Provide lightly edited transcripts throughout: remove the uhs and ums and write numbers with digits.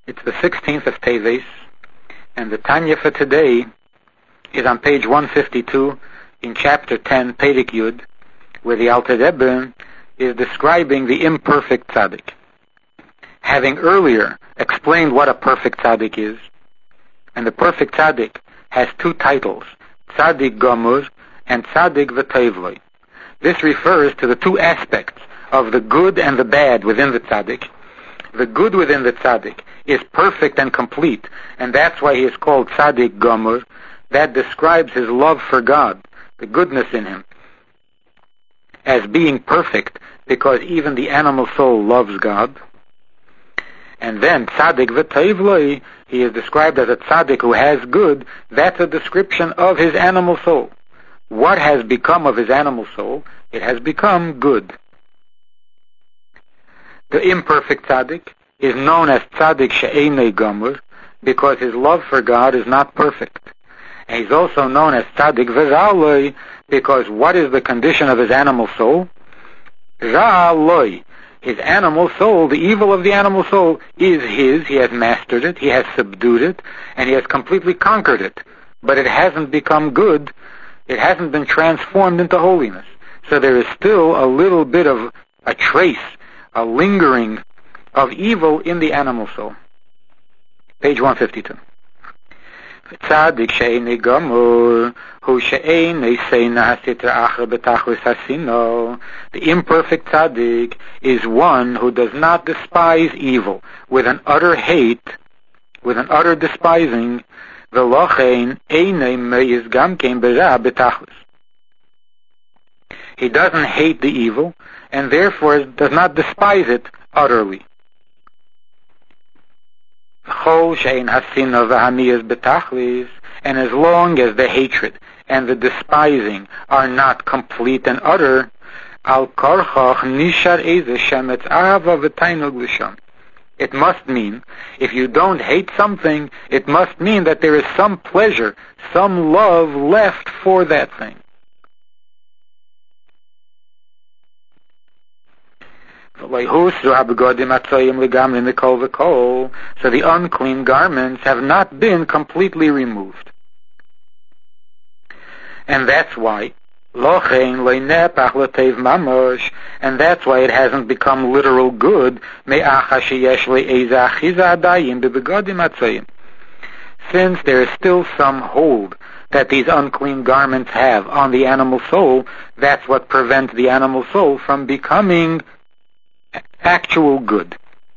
It's the 16th of Teves, and the Tanya for today is on page 152 in chapter 10, Perek Yud, where the Alter Rebbe is describing the imperfect tzaddik. Having earlier explained what a perfect tzaddik is, and the perfect tzaddik has two titles, tzaddik gomur and tzaddik v'tevloi. This refers to the two aspects of the good and the bad within the tzaddik. The good within the tzaddik is perfect and complete, and that's why he is called tzaddik gomur. That describes his love for God, the goodness in him, as being perfect, because even the animal soul loves God. And then tzaddik v'tevloi, he is described as a tzaddik who has good. That's a description of his animal soul. What has become of his animal soul? It has become good. The imperfect tzaddik is known as tzaddik she'enei gomur because his love for God is not perfect. And he's also known as tzaddik v'ra'aloi because what is the condition of his animal soul? Ra'aloi. His animal soul, the evil of the animal soul, is his. He has mastered it, he has subdued it, and he has completely conquered it. But it hasn't become good. It hasn't been transformed into holiness. So there is still a little bit of a trace, a lingering of evil in the animal soul. Page 152. Tzaddik she'enei gomur hu she'enei seina hasitra achar betachlis hasino. The imperfect tzaddik is one who does not despise evil with an utter hate, with an utter despising. V'lochein einei meiz gamkein bera betachlis. He doesn't hate the evil, and therefore does not despise it utterly. And as long as the hatred and the despising are not complete and utter, it must mean, if you don't hate something, it must mean that there is some pleasure, some love left for that thing. So the unclean garments have not been completely removed. And that's why, and that's why it hasn't become literal good, since there is still some hold that these unclean garments have on the animal soul. That's what prevents the animal soul from becoming actual good.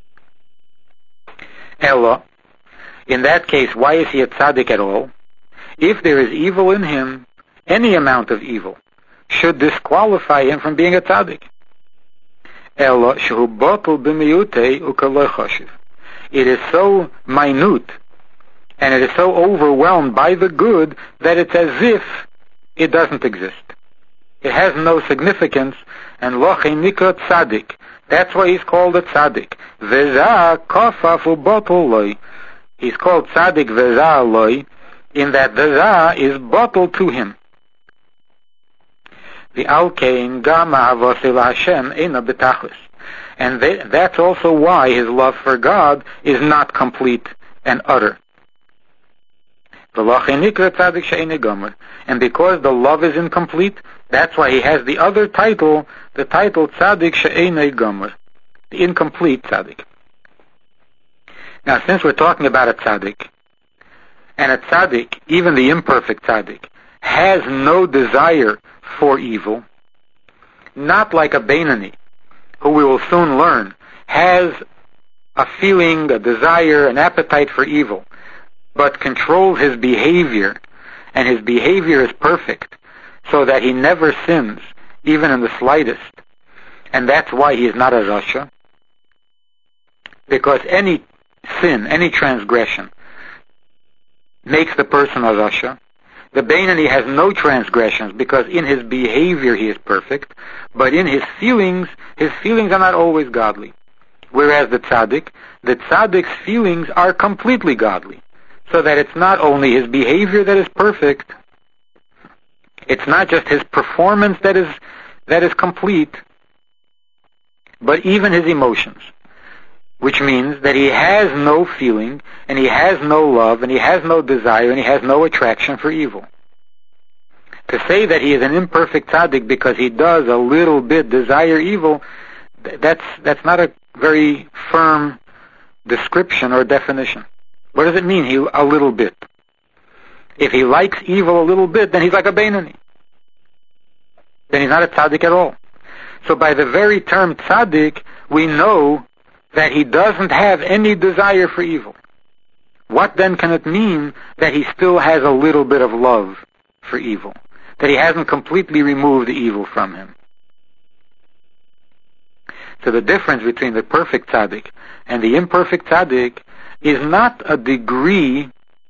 Ella, in that case, why is he a tzaddik at all? If there is evil in him, any amount of evil should disqualify him from being a tzaddik. Ella shehu botel b'miyutei u'kaloi choshev. It is so minute and it is so overwhelmed by the good that it's as if it doesn't exist. It has no significance, and lochei nikra tzaddik. That's why he's called a tzaddik. V'za kofaf u'botel loi. He's called tzaddik v'za loi, in that the za is bottled to him. The alkein gam ha'avosil Hashem eina betachlis. And that's also why his love for God is not complete and utter. And because the love is incomplete, that's why he has the other title, the title tzaddik she'enei gomer, the incomplete tzaddik. Now, since we're talking about a tzaddik, and a tzaddik, even the imperfect tzaddik, has no desire for evil, not like a Beinani, who we will soon learn, has a feeling, a desire, an appetite for evil, but controls his behavior, and his behavior is perfect, so that he never sins, even in the slightest. And that's why he is not a rasha, because any sin, any transgression, makes the person a rasha. The Beinani has no transgressions because in his behavior he is perfect, but in his feelings are not always godly. Whereas the tzaddik's feelings are completely godly, so that it's not only his behavior that is perfect, it's not just his performance that is complete, but even his emotions. which means that he has no feeling, and he has no love, and he has no desire, and he has no attraction for evil. To say that he is an imperfect tzaddik because he does a little bit desire evil, that's not a very firm description or definition. What does it mean, a little bit? If he likes evil a little bit, then he's like a Beinoni. Then he's not a tzaddik at all. So by the very term tzaddik, we know that he doesn't have any desire for evil. What then can it mean that he still has a little bit of love for evil? That he hasn't completely removed the evil from him? So the difference between the perfect tzaddik and the imperfect tzaddik is not a degree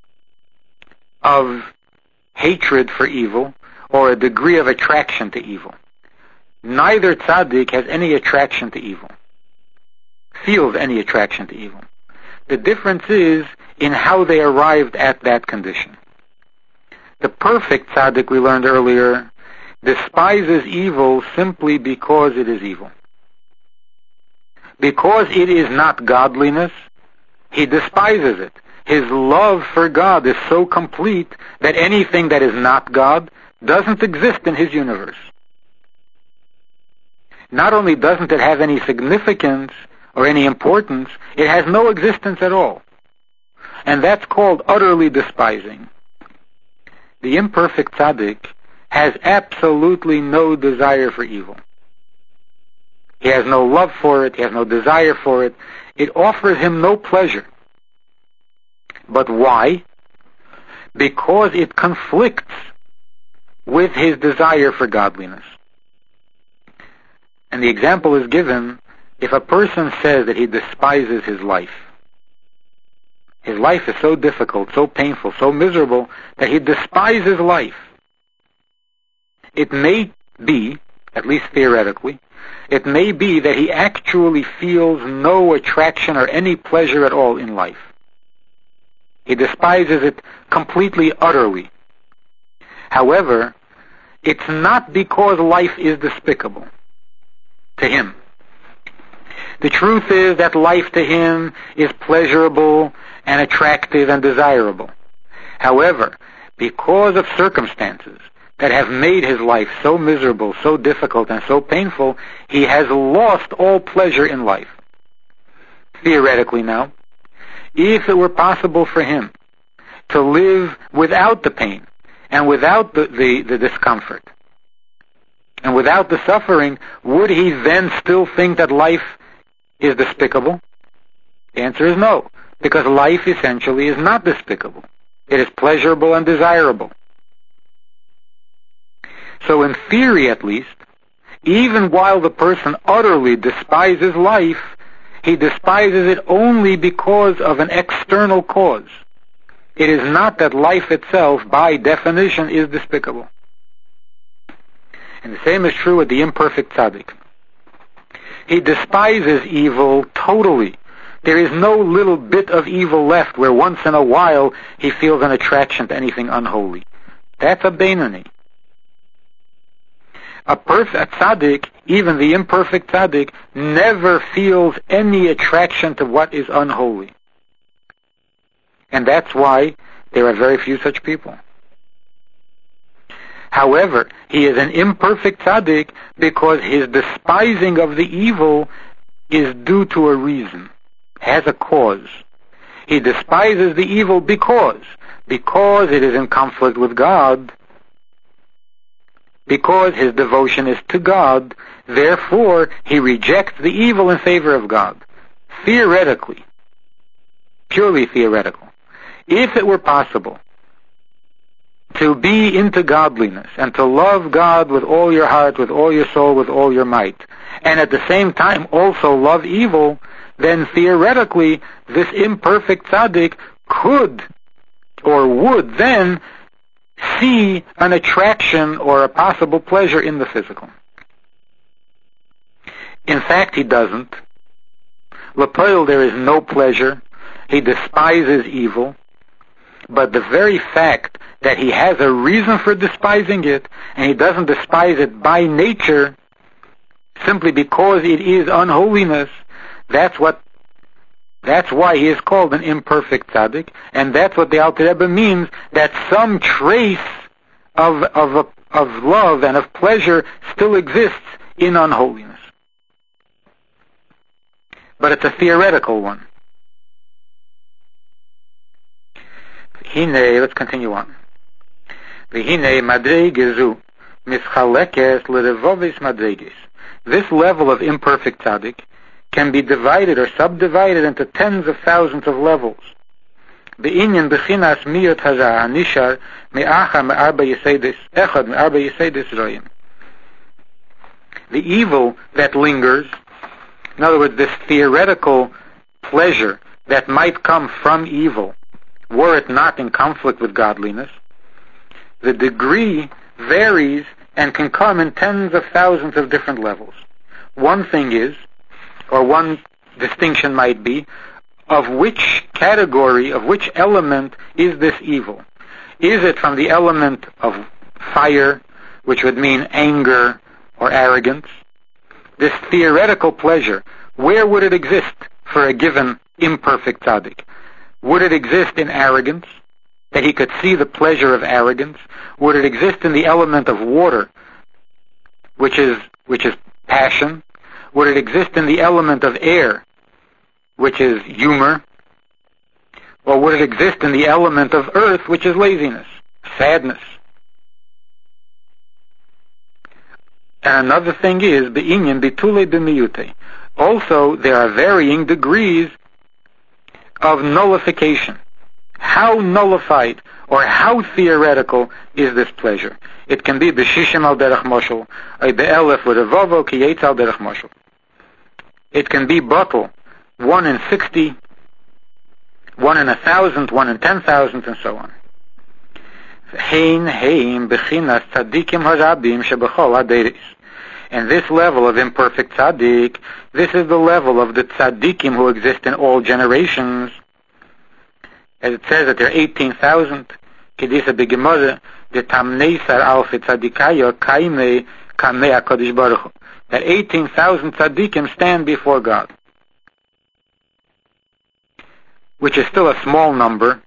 of hatred for evil or a degree of attraction to evil. Neither tzaddik has any attraction to evil, feels any attraction to evil. The difference is in how they arrived at that condition. The perfect tzaddik, we learned earlier, despises evil simply because it is evil. Because it is not godliness, he despises it. His love for God is so complete that anything that is not God doesn't exist in his universe. Not only doesn't it have any significance or any importance, it has no existence at all. And that's called utterly despising. The imperfect tzaddik has absolutely no desire for evil. He has no love for it, he has no desire for it. It offers him no pleasure. But why? Because it conflicts with his desire for godliness. And the example is given if a person says that he despises his life. His life is so difficult, so painful, so miserable that he despises life. It may be, at least theoretically, it may be that he actually feels no attraction or any pleasure at all in life. He despises it completely, utterly. However, it's not because life is despicable to him. The truth is that life to him is pleasurable and attractive and desirable. However, because of circumstances that have made his life so miserable, so difficult, and so painful, he has lost all pleasure in life. Theoretically now, if it were possible for him to live without the pain and without the discomfort and without the suffering, would he then still think that life is despicable? The answer is no, because life essentially is not despicable. It is pleasurable and desirable. So in theory at least, even while the person utterly despises life, he despises it only because of an external cause. It is not that life itself, by definition, is despicable. And the same is true with the imperfect tzaddik. He despises evil totally. There is no little bit of evil left where once in a while he feels an attraction to anything unholy. That's a Beinoni. A tzaddik, even the imperfect tzaddik, never feels any attraction to what is unholy. And that's why there are very few such people. However, he is an imperfect tzaddik because his despising of the evil is due to a reason, has a cause. He despises the evil because it is in conflict with God, because his devotion is to God, therefore he rejects the evil in favor of God. Theoretically, purely theoretical, if it were possible to be into godliness and to love God with all your heart, with all your soul, with all your might, and at the same time also love evil, then theoretically this imperfect tzaddik could or would then see an attraction or a possible pleasure in the physical. In fact, he doesn't. L'poil, there is no pleasure. He despises evil. But the very fact that he has a reason for despising it, and he doesn't despise it by nature, simply because it is unholiness, that's what That's why he is called an imperfect tzaddik, and that's what the Alter Rebbe means, that some trace of love and of pleasure still exists in unholiness. But it's a theoretical one. Let's continue on. V'hinei madreigezu mischalekes l'revovis madreiges. This level of imperfect tzaddik can be divided or subdivided into tens of thousands of levels. Be'inyan b'chinas miyot hazah anishar me'acha me'arba yiseidis echad me'arba yiseidis royim. The evil that lingers, in other words, this theoretical pleasure that might come from evil, were it not in conflict with godliness, the degree varies and can come in tens of thousands of different levels. One thing is, or one distinction might be, of which category, of which element is this evil? Is it from the element of fire, which would mean anger or arrogance? This theoretical pleasure, where would it exist for a given imperfect tzaddik? Would it exist in arrogance, that he could see the pleasure of arrogance? Would it exist in the element of water, which is passion? Would it exist in the element of air, which is humor? Or would it exist in the element of earth, which is laziness, sadness? And another thing is, be'inyan bitule b'miyute. Also, there are varying degrees of nullification. How nullified or how theoretical is this pleasure? It can be b'shishim al derech moshel, or be'elef v'revovo ki yetz al derech moshel. It can be bottle, 1 in 60, 1 in 1,000, 1 in 10,000, and so on. bechinas tzadikim harabim shebechol haderis. And this level of imperfect tzaddik, this is the level of the tzaddikim who exist in all generations. As it says that there are 18,000. Kedisa begemore, the tamneisar alfi tzaddikayo kaime kamei HaKadosh Baruch Hu. That 18,000 tzaddikim stand before God, which is still a small number,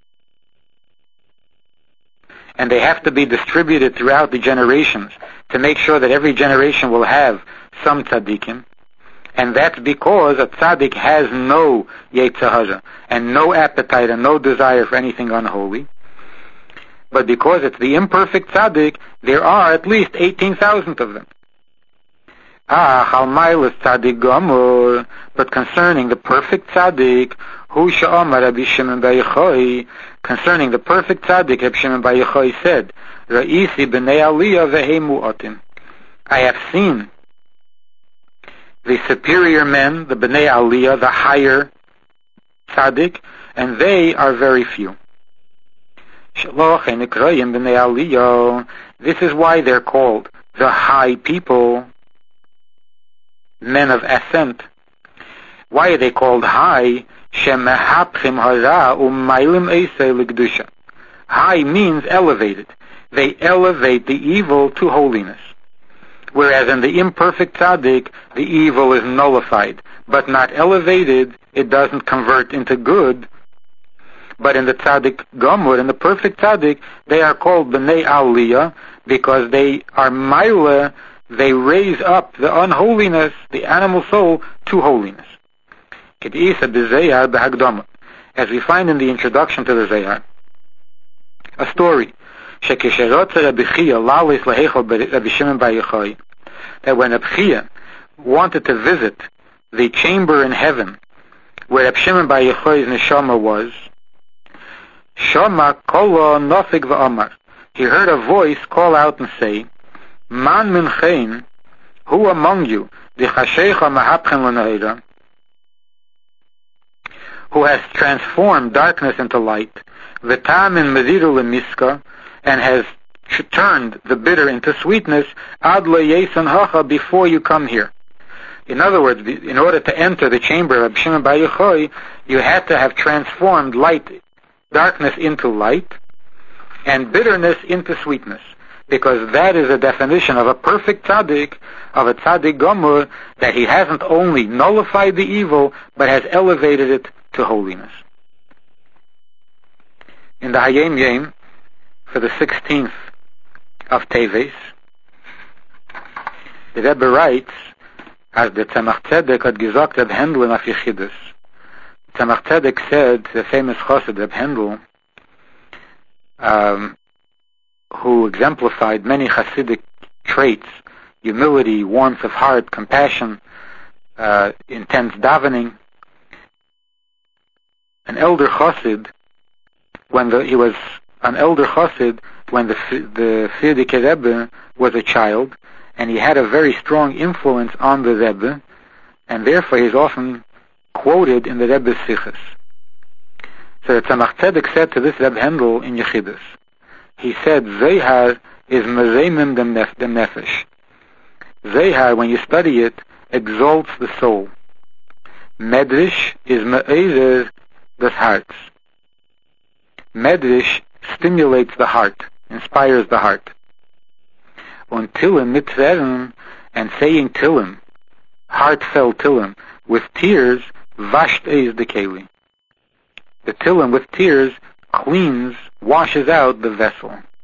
and they have to be distributed throughout the generations to make sure that every generation will have some tzaddikim. And that's because a tzaddik has no yetzer hara and no appetite and no desire for anything unholy. But because it's the imperfect tzaddik, there are at least 18,000 of them. Tzaddik gomor. But concerning the perfect tzaddik, hu she'omar Rabbi Shimon bar Yochai, concerning the perfect tzaddik, Rabbi Shimon bar Yochai said, Ra'isi b'nei aliyah v'hei mu'atim. I have seen the superior men, the b'nei aliyah, the higher tzaddik, and they are very few. Shaloch enikroyim b'nei aliyah. This is why they're called the high people, men of ascent. Why are they called high? Shemehapchim hara u'maylim eisei l'kedusha. High means elevated. They elevate the evil to holiness. Whereas in the imperfect tzaddik, the evil is nullified, but not elevated. It doesn't convert into good. But in the tzaddik gomor, in the perfect tzaddik, they are called b'nei aliyah because they are maila. They raise up the unholiness, the animal soul, to holiness. As we find in the introduction to the Zohar, a story that when Rabbi Chia wanted to visit the chamber in heaven where Rabbi Shimon bar Yochai's neshama was, Shama kolo nofik v'amar. He heard a voice call out and say, Man minchein, who among you, the chashecha mahapchen l'neira, who has transformed darkness into light, v'tam in mediru l'miska, and has turned the bitter into sweetness, ad le'yesan hacha, before you come here. In other words, in order to enter the chamber of Shimon bar Yochai, you had to have transformed darkness into light, and bitterness into sweetness. because that is a definition of a perfect tzaddik, of a tzaddik gomur, that he hasn't only nullified the evil, but has elevated it to holiness. In the Hayom Yom, for the 16th of Teves, the Rebbe writes, as the Tzemach Tzedek had gesagt Reb Hendel in Afichidus. Tzemach Tzedek said, the famous chassid Reb Hendel, who exemplified many Hasidic traits, humility, warmth of heart, compassion, intense davening. An elder chassid, when the Frierdiker Rebbe was a child, and he had a very strong influence on the Rebbe, and therefore he is often quoted in the Rebbe's Sichos. So the Tzemach Tzedek said to this Reb Hendel in Yechidus, he said, Zohar is mereimim dem nefesh. Zohar, when you study it, exalts the soul. Medrash is me'ezer des hearts. Medrash stimulates the heart, inspires the heart. Und Tillim mit Tverim, and saying Tillim, heartfelt Tillim, with tears, vasht eis de keli. The Tillim with tears cleans, washes out the vessel.